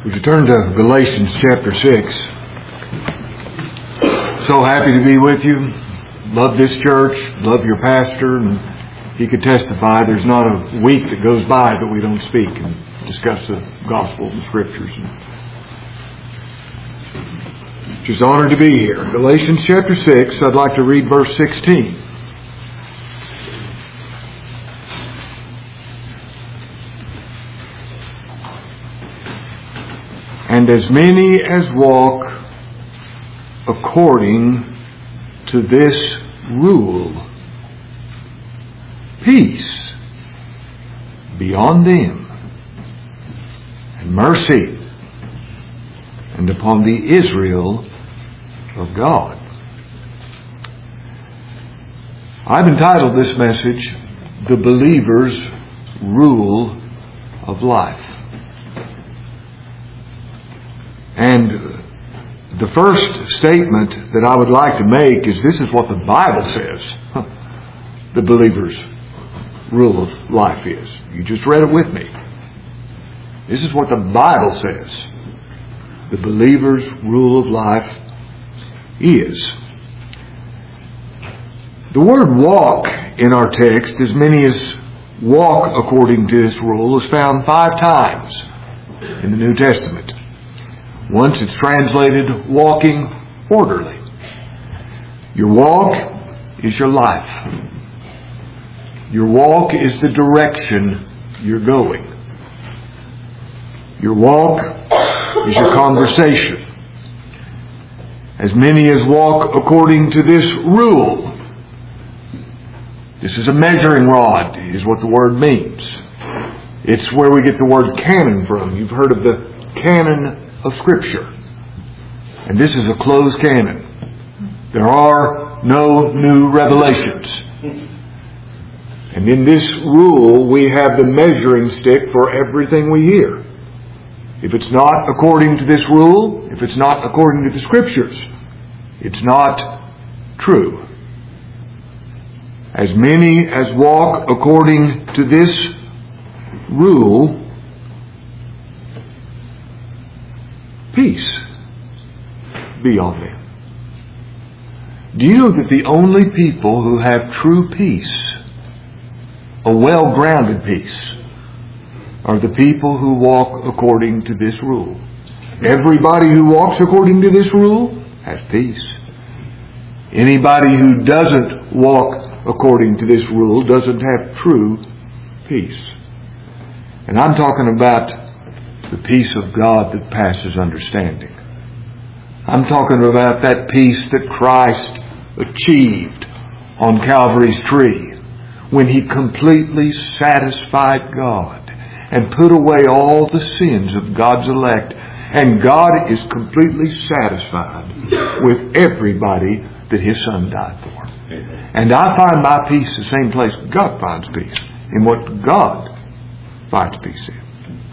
Would you turn to Galatians chapter 6? So happy to be with you. Love this church. Love your pastor. And he could testify there's not a week that goes by that we don't speak and discuss the gospel and the scriptures. Just honored to be here. Galatians chapter 6, I'd like to read verse 16. And as many as walk according to this rule, peace be on them, and mercy, and upon the Israel of God. I've entitled this message, The Believer's Rule of Life. And the first statement that I would like to make is this is what the Bible says the believer's rule of life is. You just read it with me. This is what the Bible says the believer's rule of life is. The word walk in our text, as many as walk according to this rule, is found 5 times in the New Testament. Once it's translated walking orderly. Your walk is your life. Your walk is the direction you're going. Your walk is your conversation. As many as walk according to this rule. This is a measuring rod, is what the word means. It's where we get the word canon from. You've heard of the canon of Scripture. And this is a closed canon. There are no new revelations. And in this rule, we have the measuring stick for everything we hear. If it's not according to this rule, if it's not according to the Scriptures, it's not true. As many as walk according to this rule, peace be on them. Do you know that the only people who have true peace, a well-grounded peace, are the people who walk according to this rule? Everybody who walks according to this rule has peace. Anybody who doesn't walk according to this rule doesn't have true peace. And I'm talking about the peace of God that passes understanding. I'm talking about that peace that Christ achieved on Calvary's tree when He completely satisfied God and put away all the sins of God's elect. And God is completely satisfied with everybody that His Son died for. And I find my peace the same place God finds peace, in what God finds peace in.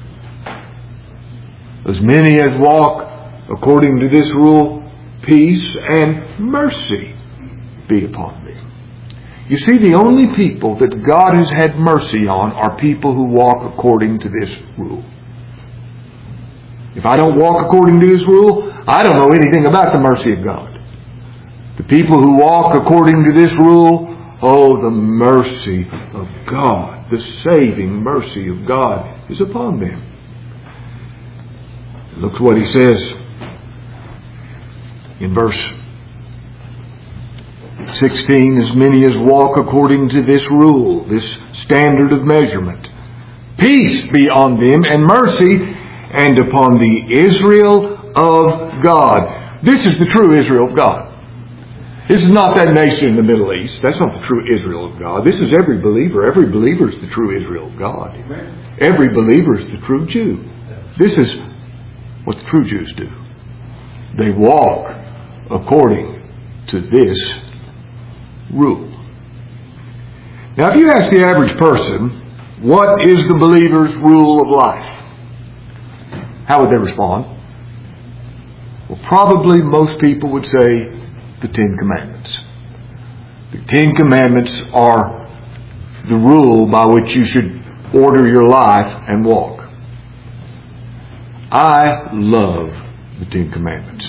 As many as walk according to this rule, peace and mercy be upon them. You see, the only people that God has had mercy on are people who walk according to this rule. If I don't walk according to this rule, I don't know anything about the mercy of God. The people who walk according to this rule, oh, the mercy of God, the saving mercy of God is upon them. Look what he says in verse 16. As many as walk according to this rule, this standard of measurement. Peace be on them and mercy and upon the Israel of God. This is the true Israel of God. This is not that nation in the Middle East. That's not the true Israel of God. This is every believer. Every believer is the true Israel of God. Every believer is the true Jew. This is what the true Jews do. They walk according to this rule. Now, if you ask the average person, what is the believer's rule of life? How would they respond? Well, probably most people would say the 10 Commandments. The 10 Commandments are the rule by which you should order your life and walk. I love the Ten Commandments.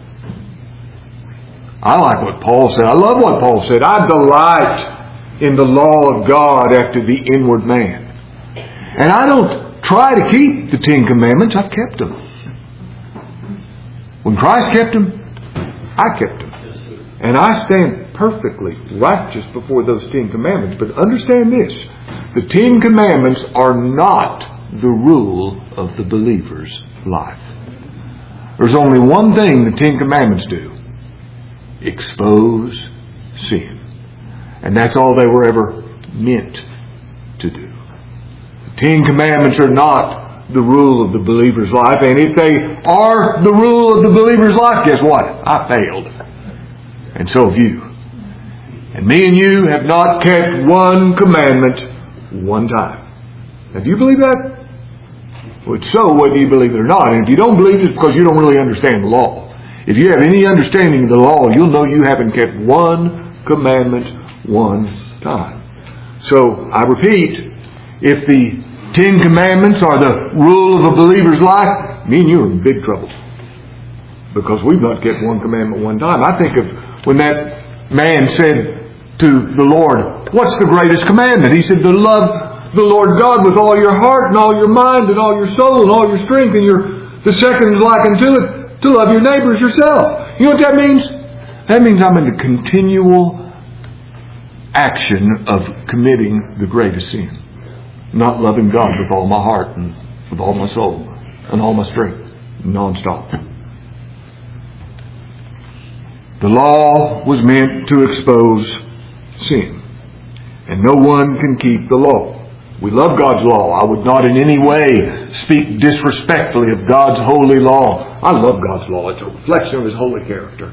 I like what Paul said. I love what Paul said. I delight in the law of God after the inward man. And I don't try to keep the Ten Commandments. I've kept them. When Christ kept them, I kept them. And I stand perfectly righteous before those Ten Commandments. But understand this. The Ten Commandments are not the rule of the believer's life. There's only one thing the Ten Commandments do. Expose sin. And that's all they were ever meant to do. The Ten Commandments are not the rule of the believer's life. And if they are the rule of the believer's life, guess what? I failed. And so have you. And me and you have not kept one commandment one time. Now, do you believe that? Well, it's so whether you believe it or not. And if you don't believe it, it's because you don't really understand the law. If you have any understanding of the law, you'll know you haven't kept one commandment one time. So, I repeat, if the Ten Commandments are the rule of a believer's life, me and you are in big trouble. Because we've not kept one commandment one time. I think of when that man said to the Lord, what's the greatest commandment? He said, to love the Lord God with all your heart and all your mind and all your soul and all your strength. And the second is like unto it, to love your neighbors yourself. You know what that means? That means I'm in the continual action of committing the greatest sin. Not loving God with all my heart and with all my soul and all my strength. Non-stop. The law was meant to expose sin. And no one can keep the law. We love God's law. I would not in any way speak disrespectfully of God's holy law. I love God's law. It's a reflection of His holy character.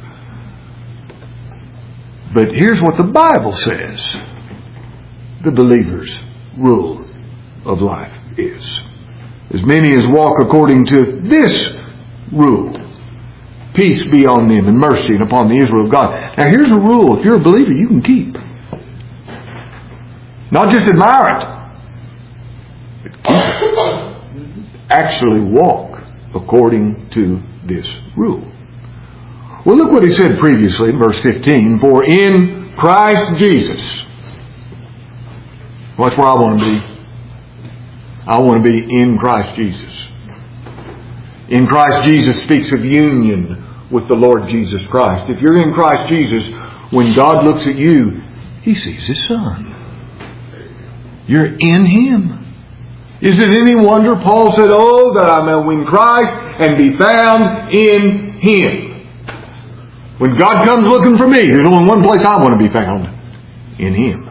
But here's what the Bible says the believer's rule of life is. As many as walk according to this rule, peace be on them and mercy and upon the Israel of God. Now here's a rule. If you're a believer, you can keep. Not just admire it. Actually walk according to this rule. Well, look what he said previously in verse 15. For in Christ Jesus. Well, that's where I want to be. I want to be in Christ Jesus. In Christ Jesus speaks of union with the Lord Jesus Christ. If you're in Christ Jesus, when God looks at you, He sees His Son. You're in Him. Is it any wonder Paul said, oh, that I may win Christ and be found in Him. When God comes looking for me, there's only one place I want to be found. In Him.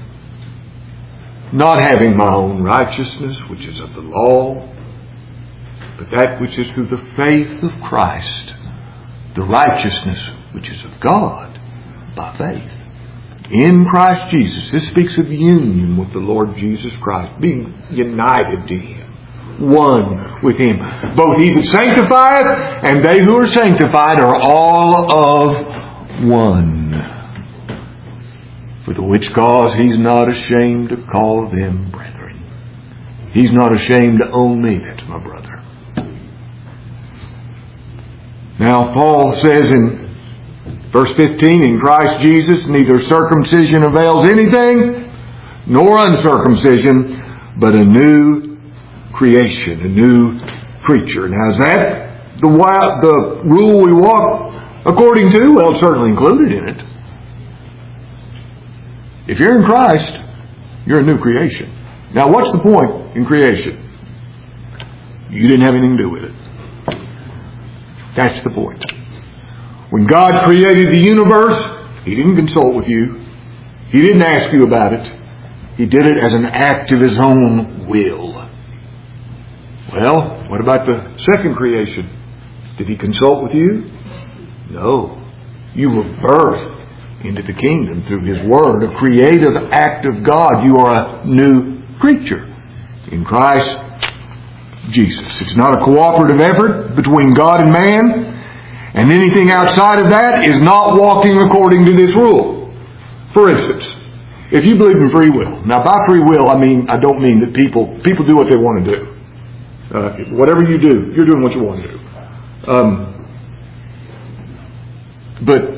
Not having my own righteousness, which is of the law, but that which is through the faith of Christ. The righteousness which is of God by faith. In Christ Jesus. This speaks of union with the Lord Jesus Christ. Being united to Him. One with Him. Both He that sanctifieth and they who are sanctified are all of one. For the which cause He's not ashamed to call them brethren. He's not ashamed to own me. That's my brother. Now Paul says in verse 15, in Christ Jesus neither circumcision avails anything, nor uncircumcision, but a new creation, a new creature. Now is that the rule we walk according to? Well, it's certainly included in it. If you're in Christ, you're a new creation. Now what's the point in creation? You didn't have anything to do with it. That's the point. When God created the universe, He didn't consult with you. He didn't ask you about it. He did it as an act of His own will. Well, what about the second creation? Did He consult with you? No. You were birthed into the kingdom through His Word, a creative act of God. You are a new creature in Christ Jesus. It's not a cooperative effort between God and man. And anything outside of that is not walking according to this rule. For instance, if you believe in free will. Now by free will, I don't mean that people do what they want to do. Whatever you do, you're doing what you want to do. But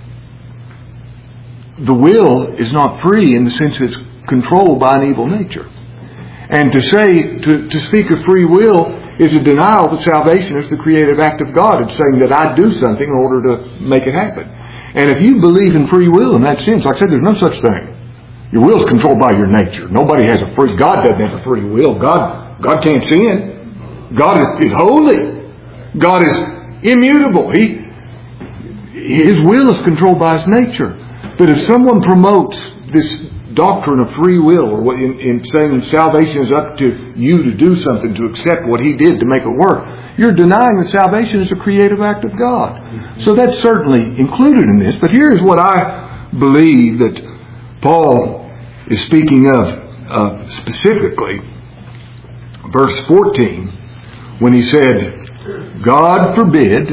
the will is not free in the sense it's controlled by an evil nature. And to speak of free will is a denial that salvation is the creative act of God. It's saying that I do something in order to make it happen. And if you believe in free will in that sense, like I said, there's no such thing. Your will is controlled by your nature. Nobody has a free... God doesn't have a free will. God can't sin. God is holy. God is immutable. His will is controlled by His nature. But if someone promotes this doctrine of free will, or in saying salvation is up to you to do something, to accept what He did to make it work, you're denying that salvation is a creative act of God. So that's certainly included in this. But here's what I believe that Paul is speaking of specifically. Verse 14, when he said, God forbid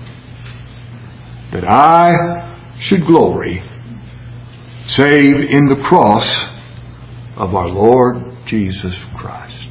that I should glory save in the cross of our Lord Jesus Christ.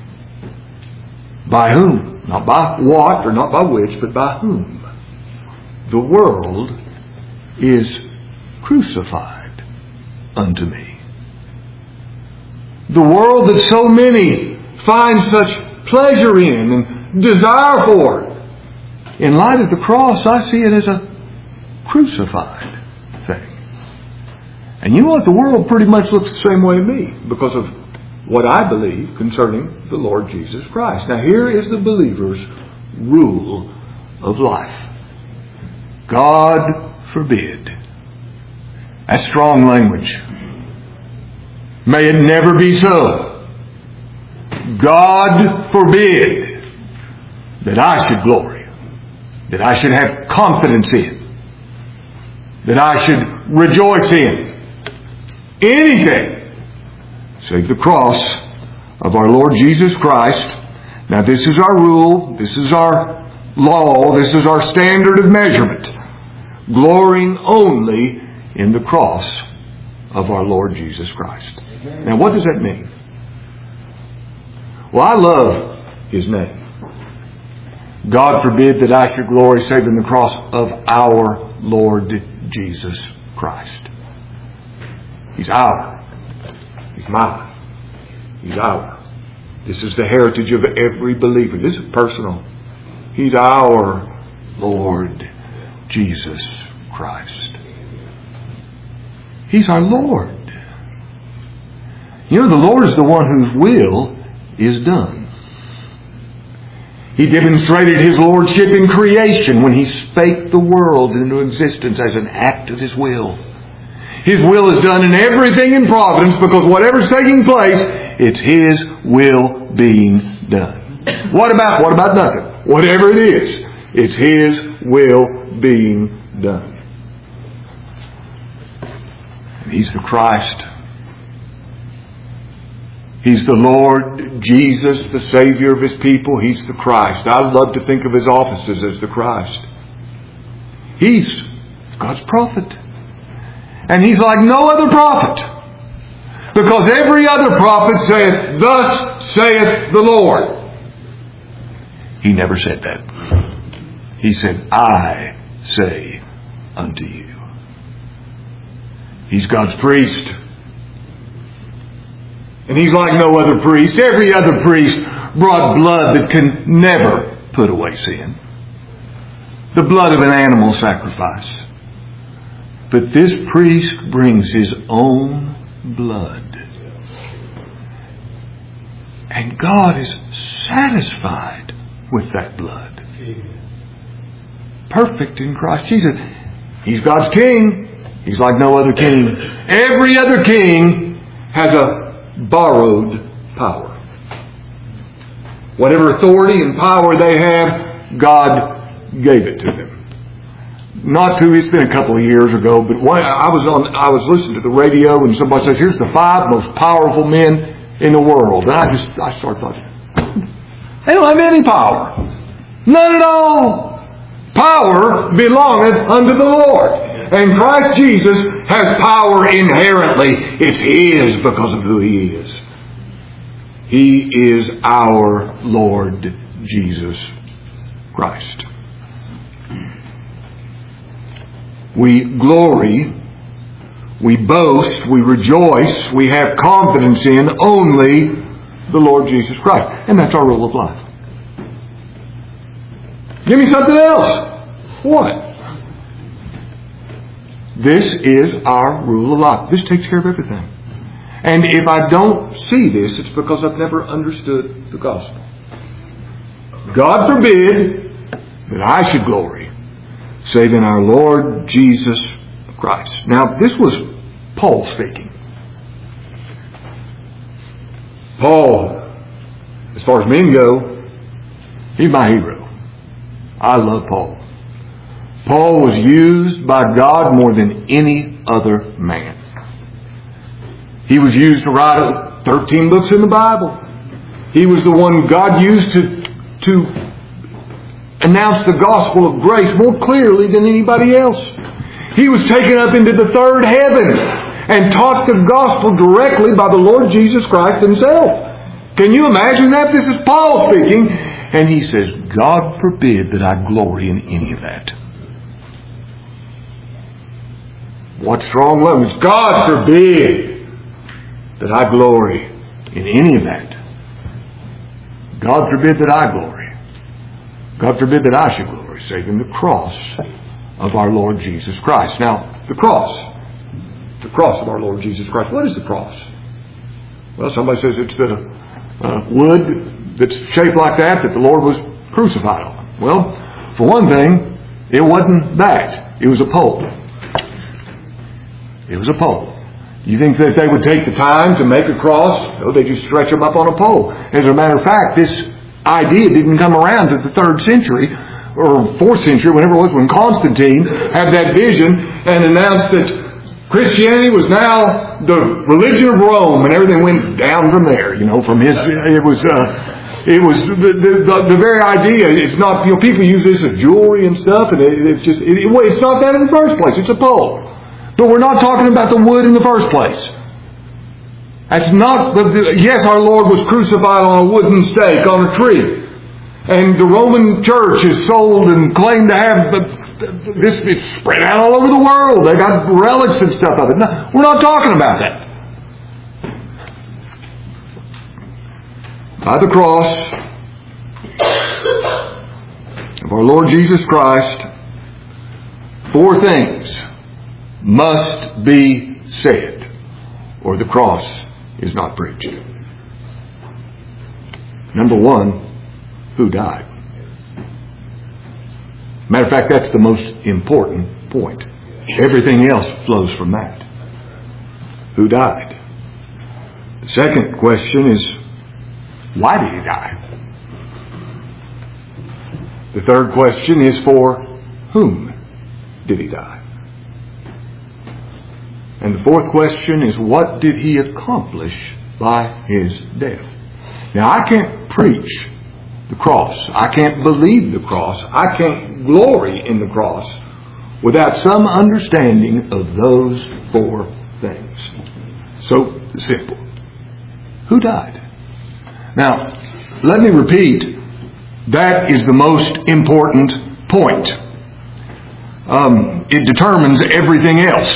By whom? Not by what or not by which, but by whom the world is crucified unto me. The world that so many find such pleasure in and desire for. In light of the cross, I see it as a crucified thing. And you know what? The world pretty much looks the same way to me because of what I believe concerning the Lord Jesus Christ. Now here is the believer's rule of life. God forbid. That's strong language. May it never be so. God forbid that I should glory, that I should have confidence in, that I should rejoice in anything save the cross of our Lord Jesus Christ. Now this is our rule, this is our law, this is our standard of measurement. Glorying only in the cross of our Lord Jesus Christ. Now what does that mean? Well, I love His name. God forbid that I should glory save in the cross of our Lord Jesus Christ. He's our. He's mine. He's our. This is the heritage of every believer. This is personal. He's our Lord Jesus Christ. He's our Lord. You know, the Lord is the one whose will is done. He demonstrated His lordship in creation when He spake the world into existence as an act of His will. His will is done in everything in providence because whatever's taking place, it's His will being done. What about nothing? Whatever it is, it's His will being done. And He's the Christ. He's the Lord Jesus, the Savior of His people. He's the Christ. I love to think of His offices as the Christ. He's God's prophet. And He's like no other prophet. Because every other prophet saith, thus saith the Lord. He never said that. He said, I say unto you. He's God's priest. And He's like no other priest. Every other priest brought blood that can never put away sin. The blood of an animal sacrifice. But this priest brings his own blood. And God is satisfied with that blood. Perfect in Christ Jesus. He's God's king. He's like no other king. Every other king has a borrowed power. Whatever authority and power they have, God gave it to them. It's been a couple of years ago, but I was listening to the radio and somebody says, here's the 5 most powerful men in the world. And I started thinking, they don't have any power. None at all. Power belongeth unto the Lord. And Christ Jesus has power inherently. It's His because of who He is. He is our Lord Jesus Christ. We glory, we boast, we rejoice, we have confidence in only the Lord Jesus Christ. And that's our rule of life. Give me something else. What? This is our rule of life. This takes care of everything. And if I don't see this, it's because I've never understood the gospel. God forbid that I should glory, save in our Lord Jesus Christ. Now, this was Paul speaking. Paul, as far as men go, he's my hero. I love Paul. Paul was used by God more than any other man. He was used to write 13 books in the Bible. He was the one God used to announce the gospel of grace more clearly than anybody else. He was taken up into the third heaven and taught the gospel directly by the Lord Jesus Christ Himself. Can you imagine that? This is Paul speaking. And he says, God forbid that I glory in any of that. What strong language. God forbid that I glory in any of that. God forbid that I glory. God forbid that I should glory, save in the cross of our Lord Jesus Christ. Now, the cross of our Lord Jesus Christ. What is the cross? Well, somebody says it's the wood that's shaped like that the Lord was crucified on. Well, for one thing, it wasn't that. It was a pole. It was a pole. You think that they would take the time to make a cross? No, they just stretch them up on a pole. As a matter of fact, this idea didn't come around to the 3rd century or 4th century, whenever it was, when Constantine had that vision and announced that Christianity was now the religion of Rome, and everything went down from there. From his, it was the very idea. It's not, people use this as jewelry and stuff, and it's not that in the first place. It's a pole. But we're not talking about the wood in the first place. That's not yes, our Lord was crucified on a wooden stake on a tree. And the Roman church is sold and claimed to have this. It's spread out all over the world. They got relics and stuff of it. No, we're not talking about that. By the cross of our Lord Jesus Christ, 4 things must be said, or the cross is not preached. Number 1, who died? Matter of fact, that's the most important point. Everything else flows from that. Who died? The second question is, why did He die? The third question is, for whom did He die? And the fourth question is, what did He accomplish by His death? Now, I can't preach the cross. I can't believe the cross. I can't glory in the cross without some understanding of those 4 things. So simple. Who died? Now, let me repeat, that is the most important point. It determines everything else.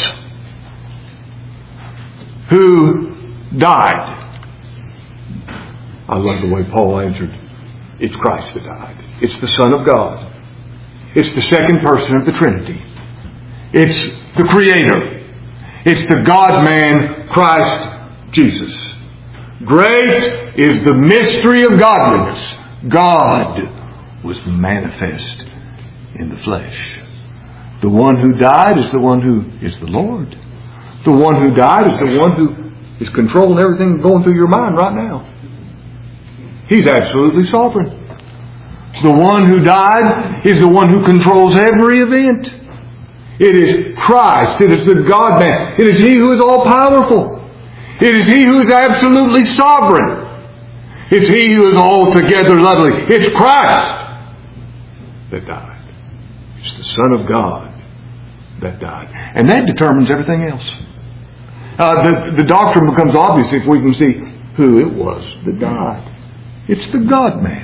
Who died? I love the way Paul answered. It's Christ that died. It's the Son of God. It's the second person of the Trinity. It's the Creator. It's the God-man, Christ Jesus. Great is the mystery of godliness. God was manifest in the flesh. The one who died is the one who is the Lord. The one who died is the one who is controlling everything going through your mind right now. He's absolutely sovereign. The one who died is the one who controls every event. It is Christ. It is the God-man. It is He who is all-powerful. It is He who is absolutely sovereign. It's He who is altogether lovely. It's Christ that died. It's the Son of God that died. And that determines everything else. The doctrine becomes obvious if we can see who it was that died. It's the God-man.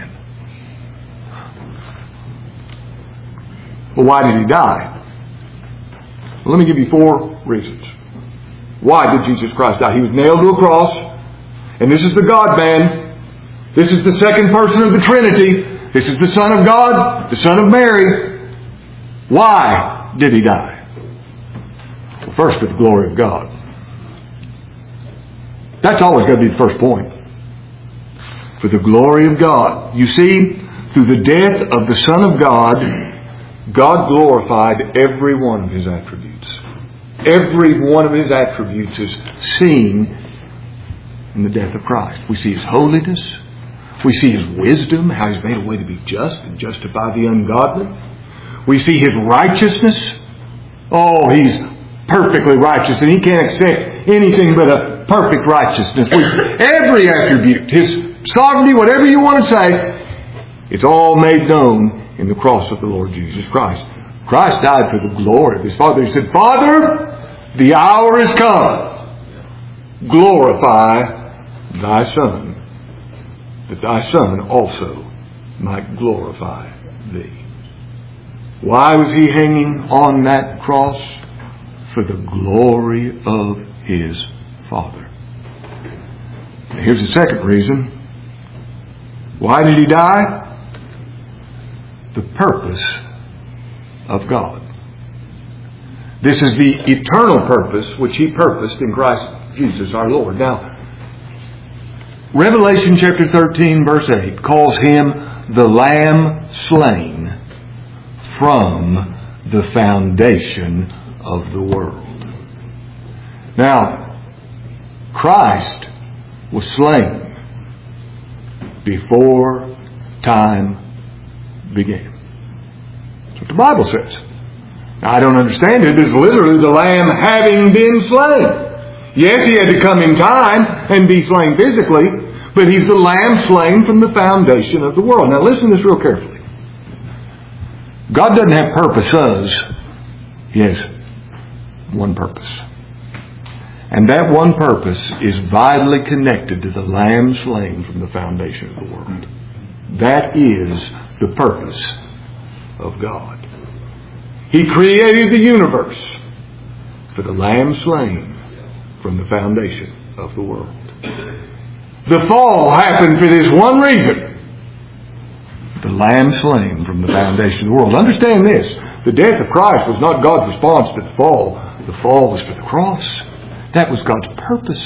Well, why did He die? Well, let me give you 4 reasons. Why did Jesus Christ die? He was nailed to a cross, and this is the God-man. This is the second person of the Trinity. This is the Son of God, the Son of Mary. Why did He die? Well, first, for the glory of God. That's always got to be the first point. For the glory of God. You see, through the death of the Son of God, God glorified every one of His attributes. Every one of His attributes is seen in the death of Christ. We see His holiness. We see His wisdom, how He's made a way to be just and justify the ungodly. We see His righteousness. Oh, He's perfectly righteous, and He can't expect anything but a perfect righteousness. Every attribute, His sovereignty, whatever you want to say, it's all made known in the cross of the Lord Jesus Christ. Christ died for the glory of His Father. He said, Father, the hour is come. Glorify Thy Son, that Thy Son also might glorify Thee. Why was He hanging on that cross? For the glory of His Father. Here's the second reason. Why did He die? The purpose of God. This is the eternal purpose which He purposed in Christ Jesus our Lord. Now, Revelation chapter 13 verse 8 calls Him the Lamb slain from the foundation of the world. Now, Christ was slain before time began. That's what the Bible says. Now, I don't understand it. It's literally the Lamb having been slain. Yes, He had to come in time and be slain physically, but He's the Lamb slain from the foundation of the world. Now listen to this real carefully. God doesn't have purposes. He has one purpose. And that one purpose is vitally connected to the Lamb slain from the foundation of the world. That is the purpose of God. He created the universe for the Lamb slain from the foundation of the world. The fall happened for this one reason. The Lamb slain from the foundation of the world. Understand this. The death of Christ was not God's response to the fall. The fall was for the cross. That was God's purpose.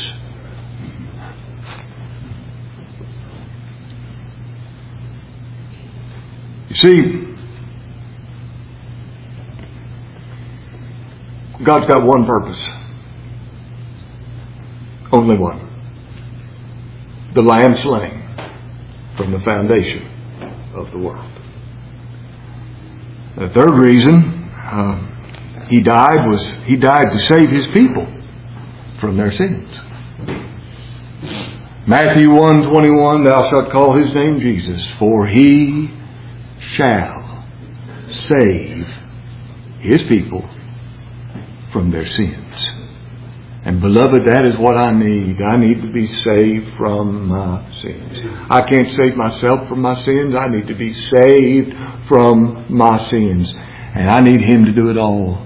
You see, God's got one purpose. Only one. The Lamb slain from the foundation of the world. The third reason He died was He died to save His people from their sins. Matthew 1:21, Thou shalt call His name Jesus, for He shall save His people from their sins. And beloved, that is what I need. I need to be saved from my sins. I can't save myself from my sins. I need to be saved from my sins. And I need Him to do it all.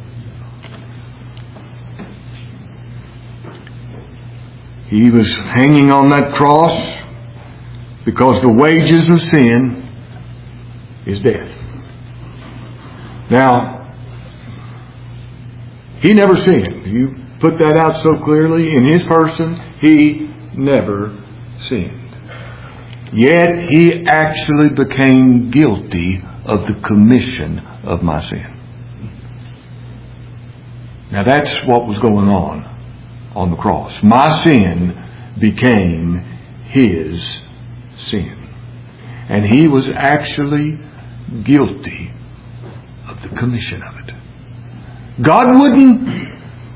He was hanging on that cross because the wages of sin is death. Now, He never sinned. You put that out so clearly. In His person, He never sinned. Yet He actually became guilty of the commission of my sin. Now that's what was going on the cross. My sin became His sin. And He was actually guilty of the commission of it. God wouldn't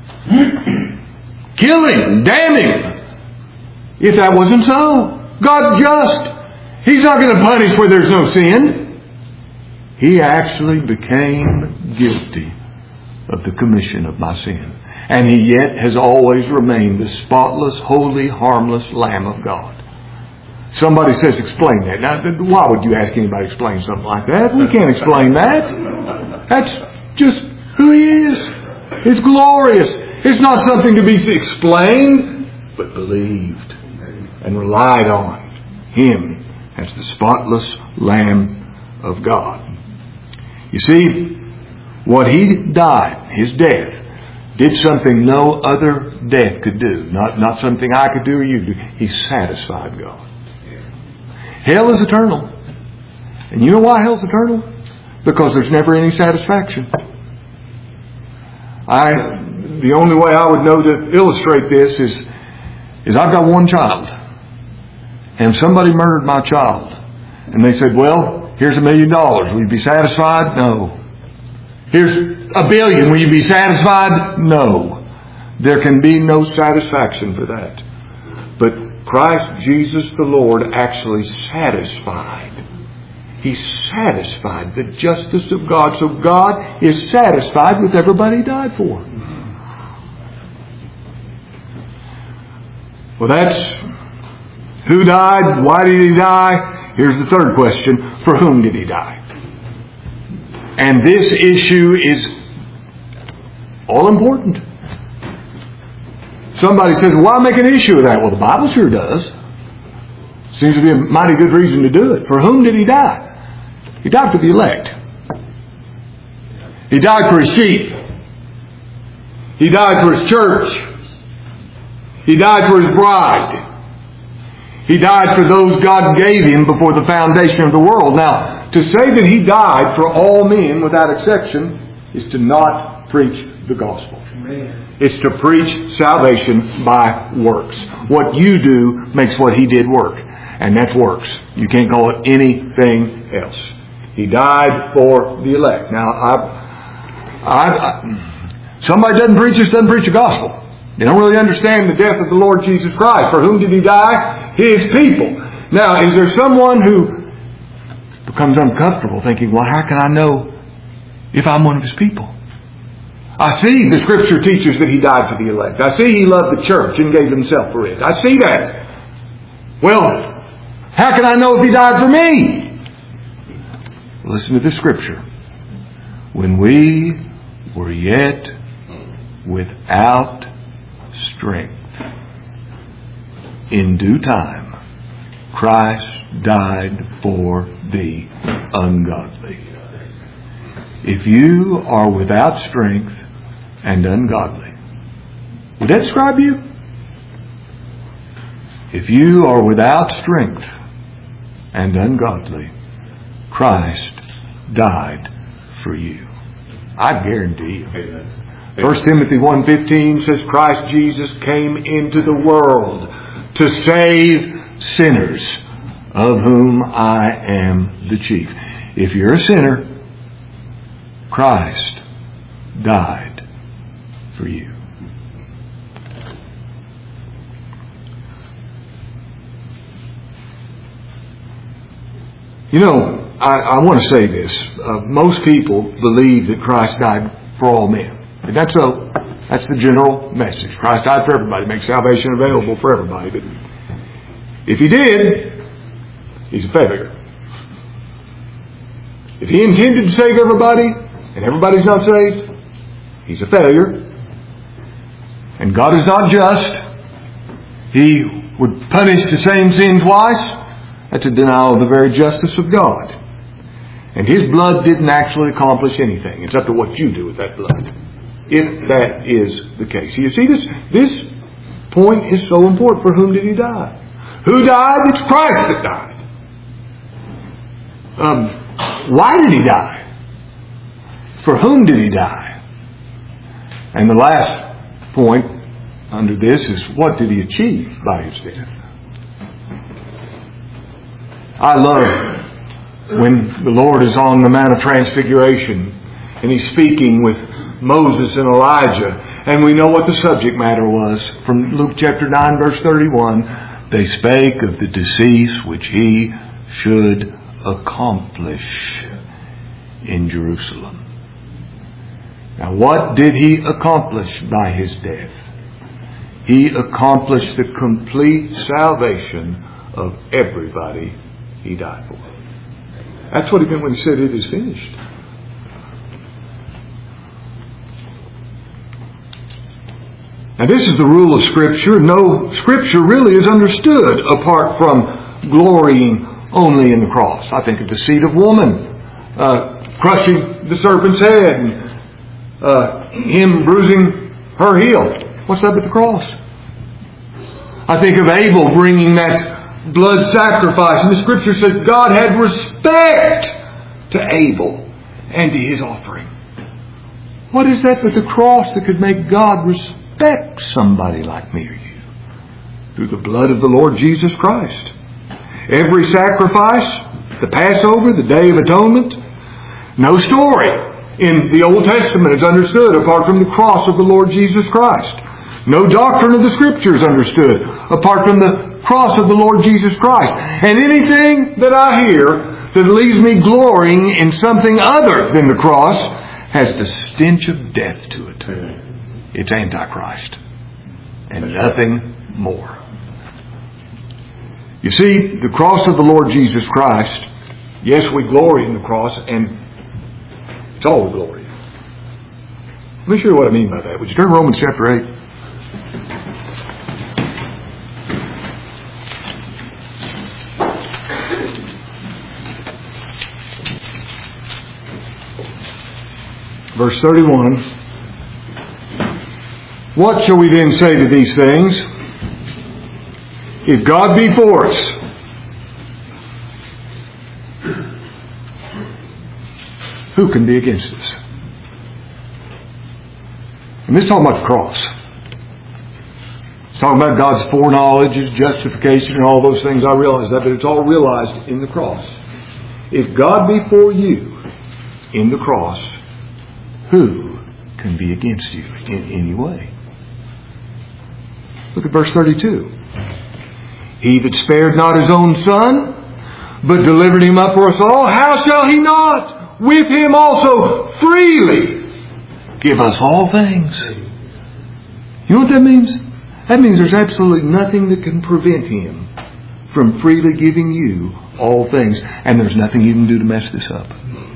kill Him, damn Him, if that wasn't so. God's just. He's not going to punish where there's no sin. He actually became guilty of the commission of my sin. And He yet has always remained the spotless, holy, harmless Lamb of God. Somebody says, explain that. Now, why would you ask anybody to explain something like that? We can't explain that. That's just who He is. It's glorious. It's not something to be explained, but believed and relied on. Him as the spotless Lamb of God. You see, what He died, His death, did something no other death could do. Not something I could do or you do. He satisfied God. Hell is eternal. And you know why hell's eternal? Because there's never any satisfaction. The only way I would know to illustrate this is I've got one child. And if somebody murdered my child, and they said, well, here's $1 million. Will you be satisfied? No. Here's $1 billion. Will you be satisfied? No. There can be no satisfaction for that. But Christ Jesus the Lord actually satisfied. He satisfied the justice of God. So God is satisfied with everybody He died for. Well, that's who died, why did He die? Here's the third question. For whom did He die? And this issue is all important. Somebody says, why make an issue of that? Well, the Bible sure does. Seems to be a mighty good reason to do it. For whom did He die? He died for the elect. He died for His sheep. He died for His church. He died for His bride. He died for those God gave Him before the foundation of the world. Now, to say that He died for all men without exception is to not preach the gospel. Amen. It's to preach salvation by works. What you do makes what He did work. And that's works. You can't call it anything else. He died for the elect. Now, somebody doesn't preach the gospel. They don't really understand the death of the Lord Jesus Christ. For whom did He die? His people. Now, is there someone who becomes uncomfortable thinking, well, how can I know if I'm one of His people? I see the Scripture teaches that He died for the elect. I see He loved the church and gave Himself for it. I see that. Well, how can I know if He died for me? Listen to the Scripture. When we were yet without strength, in due time, Christ died for the ungodly. If you are without strength and ungodly, would that describe you? If you are without strength and ungodly, Christ died for you. I guarantee you. 1 Timothy 1:15 says Christ Jesus came into the world to save sinners, of whom I am the chief. If you're a sinner, Christ died for you. You know, I want to say this. Most people believe that Christ died for all men. And that's so. That's the general message. Christ died for everybody, make salvation available for everybody. But if He did, He's a failure. If He intended to save everybody, and everybody's not saved, He's a failure. And God is not just. He would punish the same sin twice. That's a denial of the very justice of God. And His blood didn't actually accomplish anything. It's up to what you do with that blood, if that is the case. You see, this point is so important. For whom did He die? Who died? It's Christ that died. Why did He die? For whom did He die? And the last point under this is, what did He achieve by His death? I love when the Lord is on the Mount of Transfiguration and He's speaking with Moses and Elijah, and we know what the subject matter was from Luke chapter 9 verse 31. They spake of the decease which He should accomplish in Jerusalem. Now what did He accomplish by His death? He accomplished the complete salvation of everybody He died for. That's what He meant when He said it is finished. Now this is the rule of Scripture. No Scripture really is understood apart from glorying only in the cross. I think of the seed of woman crushing the serpent's head and him bruising her heel. What's that but the cross? I think of Abel bringing that blood sacrifice. And the Scripture says God had respect to Abel and to his offering. What is that but the cross that could make God respect somebody like me or you? Through the blood of the Lord Jesus Christ. Every sacrifice, the Passover, the Day of Atonement, no story in the Old Testament is understood apart from the cross of the Lord Jesus Christ. No doctrine of the Scripture is understood apart from the cross of the Lord Jesus Christ. And anything that I hear that leaves me glorying in something other than the cross has the stench of death to it. It's Antichrist and nothing more. You see, the cross of the Lord Jesus Christ, yes, we glory in the cross, and it's all we glory in. Let me show you what I mean by that. Would you turn to Romans chapter 8? Verse 31. What shall we then say to these things? If God be for us, who can be against us? And this is talking about the cross. It's talking about God's foreknowledge, His justification, and all those things. I realize that, but it's all realized in the cross. If God be for you in the cross, who can be against you in any way? Look at verse 32. He that spared not His own Son, but delivered Him up for us all, how shall He not with Him also freely give us all things? You know what that means? That means there's absolutely nothing that can prevent Him from freely giving you all things. And there's nothing you can do to mess this up.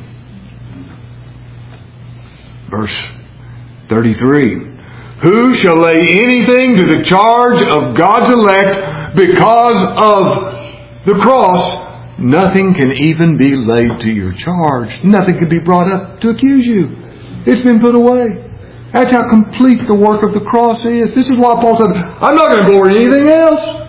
Verse 33. Who shall lay anything to the charge of God's elect? Because of the cross, nothing can even be laid to your charge. Nothing can be brought up to accuse you. It's been put away. That's how complete the work of the cross is. This is why Paul said, I'm not going to glory in anything else.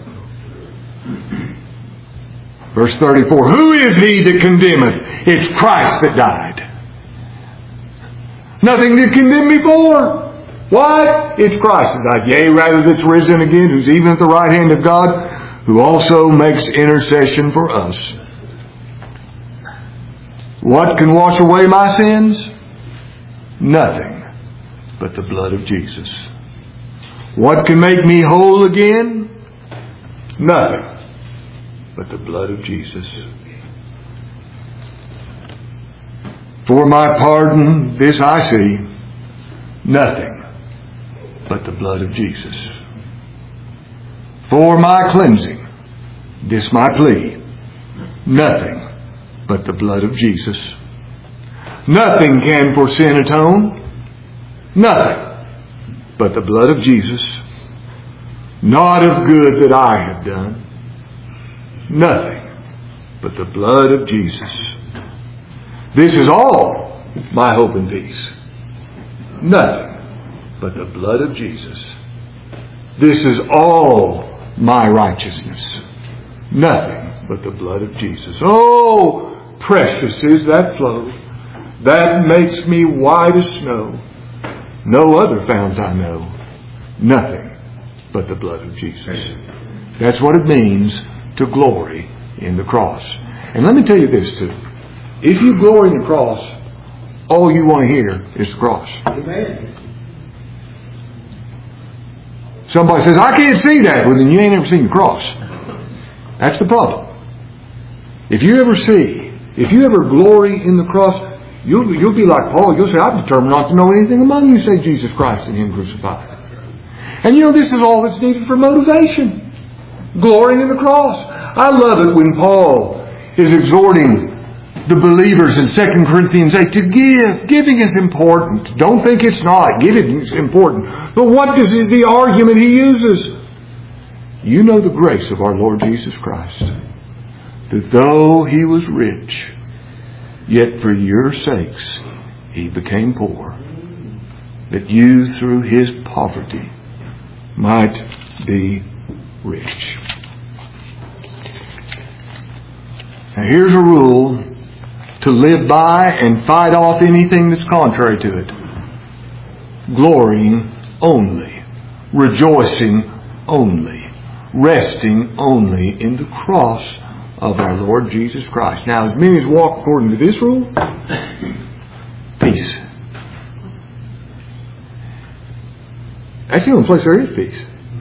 Verse 34. Who is he that condemneth? It's Christ that died. Nothing to condemn me for. Why? It's Christ that died. Yea, rather that's risen again, who's even at the right hand of God, who also makes intercession for us. What can wash away my sins? Nothing but the blood of Jesus. What can make me whole again? Nothing but the blood of Jesus. For my pardon, this I see, nothing but the blood of Jesus. For my cleansing, this my plea, nothing but the blood of Jesus. Nothing can for sin atone, nothing but the blood of Jesus. Not of good that I have done, nothing but the blood of Jesus. This is all my hope and peace. Nothing but the blood of Jesus. This is all my righteousness. Nothing but the blood of Jesus. Oh, precious is that flow that makes me white as snow. No other fount I know. Nothing but the blood of Jesus. That's what it means to glory in the cross. And let me tell you this too. If you glory in the cross, all you want to hear is the cross. Amen. Somebody says, I can't see that. Well, then you ain't ever seen the cross. That's the problem. If you ever glory in the cross, You'll be like Paul. You'll say, "I'm determined not to know anything among you save Jesus Christ and Him crucified." And this is all that's needed for motivation. Glorying in the cross. I love it when Paul is exhorting the believers in 2 Corinthians 8 to give. Giving is important. Don't think it's not. Giving is important. But what is the argument he uses? You know the grace of our Lord Jesus Christ, that though He was rich, yet for your sakes He became poor, that you through His poverty might be rich. Now here's a rule to live by and fight off anything that's contrary to it. Glorying only, rejoicing only, resting only in the cross of our Lord Jesus Christ. Now, as many as walk according to this rule, peace. That's the only place there is peace.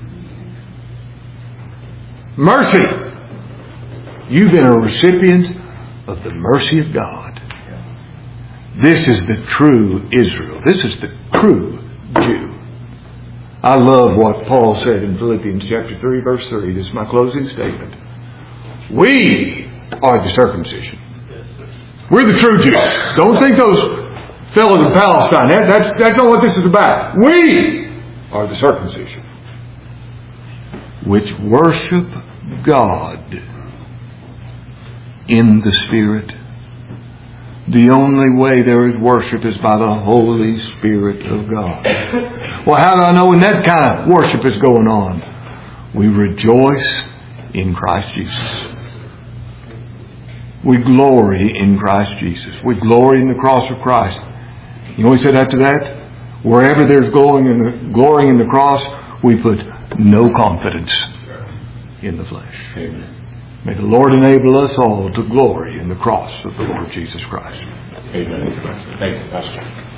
Mercy. You've been a recipient of the mercy of God. This is the true Israel. This is the true Jew. I love what Paul said in Philippians chapter 3, verse 3. This is my closing statement. We are the circumcision. We're the true Jews. Don't think those fellows in Palestine. That's not what this is about. We are the circumcision, which worship God in the Spirit. The only way there is worship is by the Holy Spirit of God. Well, how do I know when that kind of worship is going on? We rejoice in Christ Jesus. We glory in Christ Jesus. We glory in the cross of Christ. You know what he said after that? Wherever there's glorying in the cross, we put no confidence in the flesh. Amen. May the Lord enable us all to glory in the cross of the Lord Jesus Christ. Amen. Thank you, Pastor.